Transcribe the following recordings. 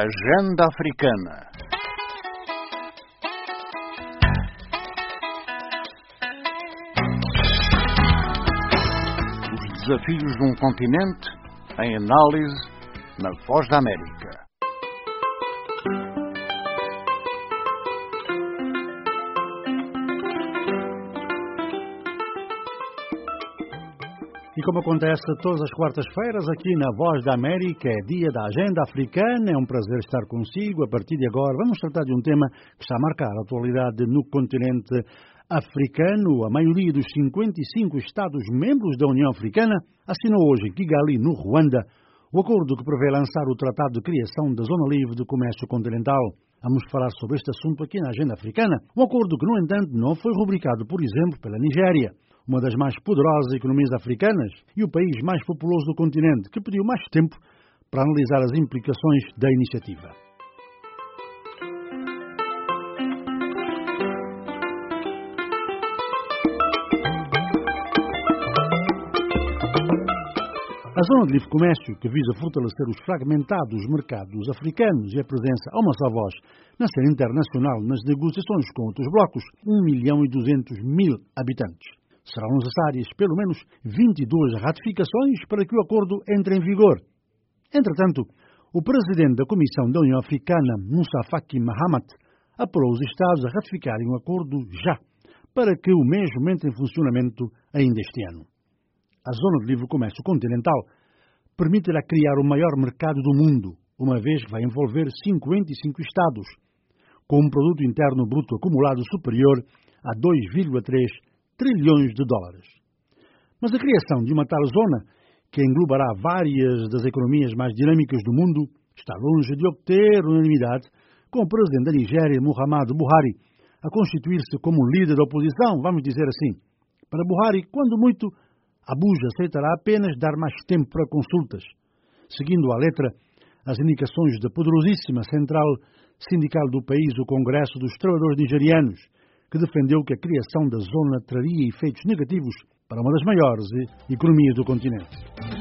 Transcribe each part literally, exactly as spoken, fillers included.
Agenda Africana. Os desafios de um continente em análise na Voz da América. E como acontece todas as quartas-feiras aqui na Voz da América, é dia da Agenda Africana, é um prazer estar consigo. A partir de agora vamos tratar de um tema que está a marcar a atualidade no continente africano. A maioria dos cinquenta e cinco Estados-membros da União Africana assinou hoje em Kigali, no Ruanda, o acordo que prevê lançar o Tratado de Criação da Zona Livre de Comércio Continental. Vamos falar sobre este assunto aqui na Agenda Africana. Um acordo que, no entanto, não foi rubricado, por exemplo, pela Nigéria, uma das mais poderosas economias africanas e o país mais populoso do continente, que pediu mais tempo para analisar as implicações da iniciativa. A Zona de Livre Comércio, que visa fortalecer os fragmentados mercados africanos e a presença a uma só voz na cena internacional nas negociações com outros blocos, um milhão e duzentos mil habitantes. Serão necessárias pelo menos vinte e duas ratificações para que o acordo entre em vigor. Entretanto, o presidente da Comissão da União Africana, Moussa Faki Mahamat, apelou os Estados a ratificarem o acordo já, para que o mesmo entre em funcionamento ainda este ano. A Zona de Livre Comércio Continental permitirá criar o maior mercado do mundo, uma vez que vai envolver cinquenta e cinco Estados, com um produto interno bruto acumulado superior a dois vírgula três trilhões de dólares. Mas a criação de uma tal zona, que englobará várias das economias mais dinâmicas do mundo, está longe de obter unanimidade, com o presidente da Nigéria, Muhammadu Buhari, a constituir-se como um líder da oposição, vamos dizer assim. Para Buhari, quando muito, Abuja aceitará apenas dar mais tempo para consultas, seguindo à letra as indicações da poderosíssima central sindical do país, o Congresso dos Trabalhadores Nigerianos, que defendeu que a criação da zona traria efeitos negativos para uma das maiores economias do continente.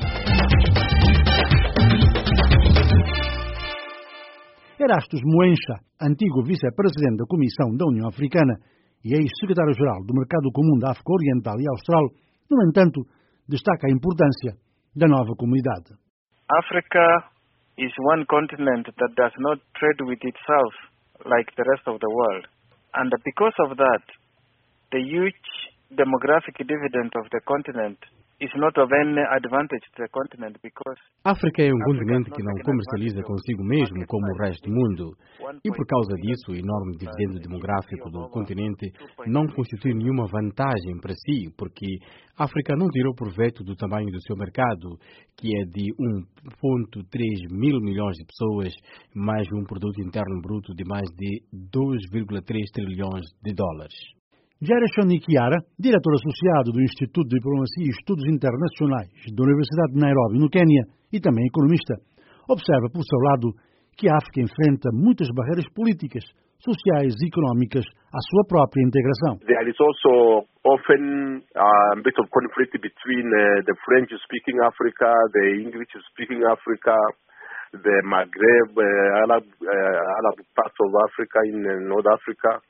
Erastus Moencha, antigo vice-presidente da Comissão da União Africana e ex-secretário-geral do Mercado Comum da África Oriental e Austral, no entanto, destaca a importância da nova comunidade. Africa is one continent that does not trade with itself like the rest of the world. And because of that, the huge demographic dividend of the continent is not of any advantage to the continent because África é um continente que não comercializa consigo mesmo como o resto do mundo. E por causa disso, o enorme dividendo demográfico do continente não constitui nenhuma vantagem para si, porque a África não tirou proveito do tamanho do seu mercado, que é de um vírgula três mil milhões de pessoas, mais um produto interno bruto de mais de dois vírgula três trilhões de dólares. Gershon Nikiara, diretor associado do Instituto de Diplomacia e Estudos Internacionais da Universidade de Nairobi, no Quênia, e também economista, observa, por seu lado, que a África enfrenta muitas barreiras políticas, sociais e económicas à sua própria integração. There is also often a bit of conflict between uh, the French-speaking Africa, the English-speaking Africa, the Maghreb, uh, Arab, uh, Arab parts of Africa in uh, North Africa.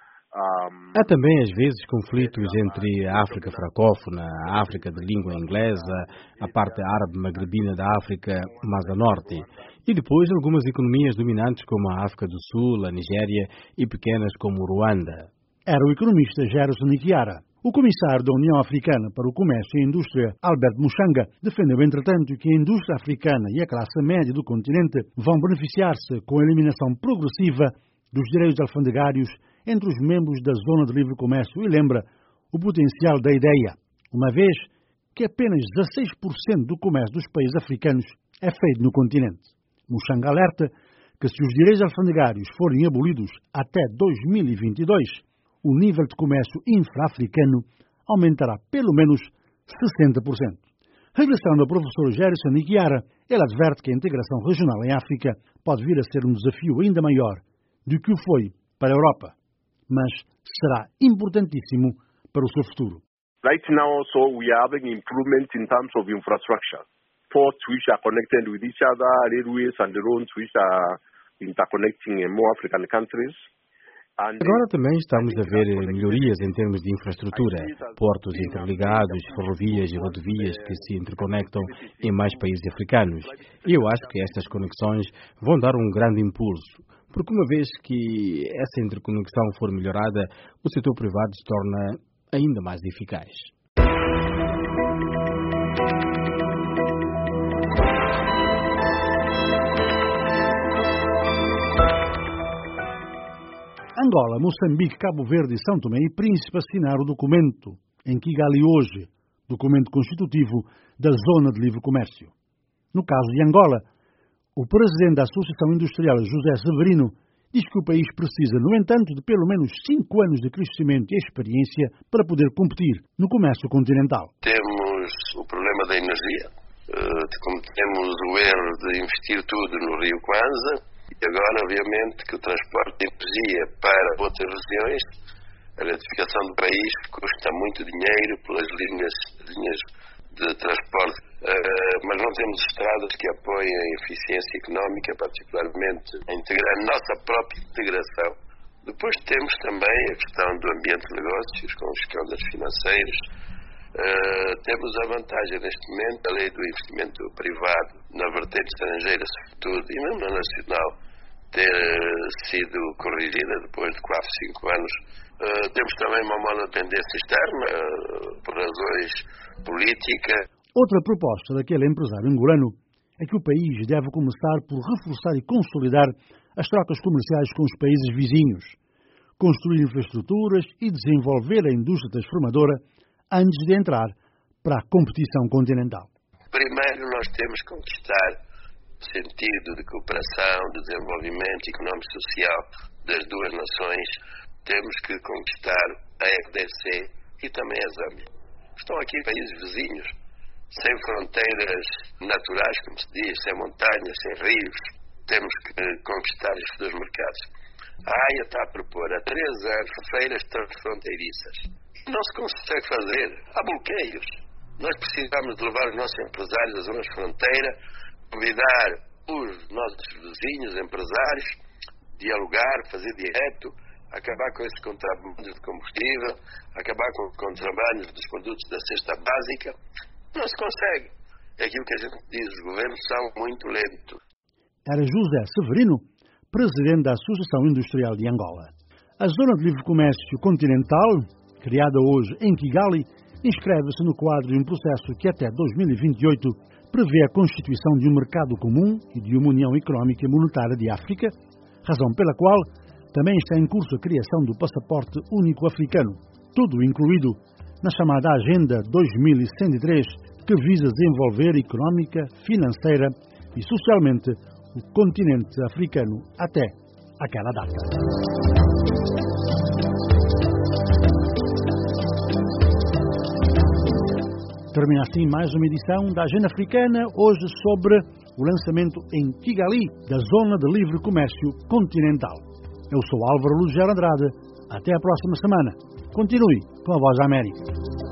Há também, às vezes, conflitos entre a África francófona, a África de língua inglesa, a parte árabe-magrebina da África mais a norte, e depois algumas economias dominantes como a África do Sul, a Nigéria e pequenas como Ruanda. Era o economista Gerson Nikiara. O comissário da União Africana para o Comércio e a Indústria, Albert Muchanga, defendeu, entretanto, que a indústria africana e a classe média do continente vão beneficiar-se com a eliminação progressiva dos direitos alfandegários entre os membros da Zona de Livre Comércio e lembra o potencial da ideia, uma vez que apenas dezasseis por cento do comércio dos países africanos é feito no continente. Muchanga alerta que se os direitos alfandegários forem abolidos até dois mil e vinte e dois, o nível de comércio infra-africano aumentará pelo menos sessenta por cento. Regressando ao professor Gerson Nikiara, ele adverte que a integração regional em África pode vir a ser um desafio ainda maior do que o foi para a Europa, mas será importantíssimo para o seu futuro. Right now also we are having improvements in terms of infrastructure. Ports which are connected with each other, railways and the roads which are interconnecting more African countries. Agora também estamos a ver melhorias em termos de infraestrutura, portos interligados, ferrovias e rodovias que se interconectam em mais países africanos. E eu acho que estas conexões vão dar um grande impulso, porque uma vez que essa interconexão for melhorada, o setor privado se torna ainda mais eficaz. Angola, Moçambique, Cabo Verde e São Tomé e Príncipe assinaram o documento em Kigali hoje, documento constitutivo da Zona de Livre Comércio. No caso de Angola, o presidente da Associação Industrial, José Severino, diz que o país precisa, no entanto, de pelo menos cinco anos de crescimento e experiência para poder competir no comércio continental. Temos o problema da energia, como temos o erro de investir tudo no Rio Kwanza. E agora, obviamente, que o transporte de energia para outras regiões, a eletrificação do país custa muito dinheiro pelas linhas, linhas de transporte, uh, mas não temos estradas que apoiem a eficiência económica, particularmente a, integrar, a nossa própria integração. Depois temos também a questão do ambiente de negócios, com os escândalos financeiros. Uh, temos a vantagem neste momento da lei do investimento privado na vertente estrangeira, sobretudo, e mesmo na nacional, ter sido corrigida depois de quatro, cinco anos. Uh, temos também uma monodependência externa, uh, por razões políticas. Outra proposta daquele empresário angolano é que o país deve começar por reforçar e consolidar as trocas comerciais com os países vizinhos, construir infraestruturas e desenvolver a indústria transformadora antes de entrar para a competição continental. Primeiro nós temos que conquistar o sentido de cooperação, de desenvolvimento económico e social das duas nações. Temos que conquistar a R D C e também a Zâmbia. Estão aqui países vizinhos, sem fronteiras naturais, como se diz, sem montanhas, sem rios. Temos que conquistar estes dois mercados. A AIA está a propor há três anos feiras transfronteiriças. Não se consegue fazer. Há bloqueios. Nós precisamos de levar os nossos empresários às zonas de fronteira, convidar os nossos vizinhos, empresários, dialogar, fazer direto, acabar com esses contrabandos de combustível, acabar com os contrabandos dos produtos da cesta básica. Não se consegue. É aquilo que a gente diz, os governos são muito lentos. Era José Severino, presidente da Associação Industrial de Angola. A Zona de Livre Comércio Continental, criada hoje em Kigali, inscreve-se no quadro de um processo que até dois mil e vinte e oito prevê a constituição de um mercado comum e de uma União Económica e Monetária de África, razão pela qual também está em curso a criação do Passaporte Único Africano, tudo incluído na chamada Agenda dois mil cento e três, que visa desenvolver económica, financeira e socialmente o continente africano até aquela data. Termina assim mais uma edição da Agenda Africana, hoje sobre o lançamento em Kigali da Zona de Livre Comércio Continental. Eu sou Álvaro Lugero Andrade. Até a próxima semana. Continue com a Voz da América.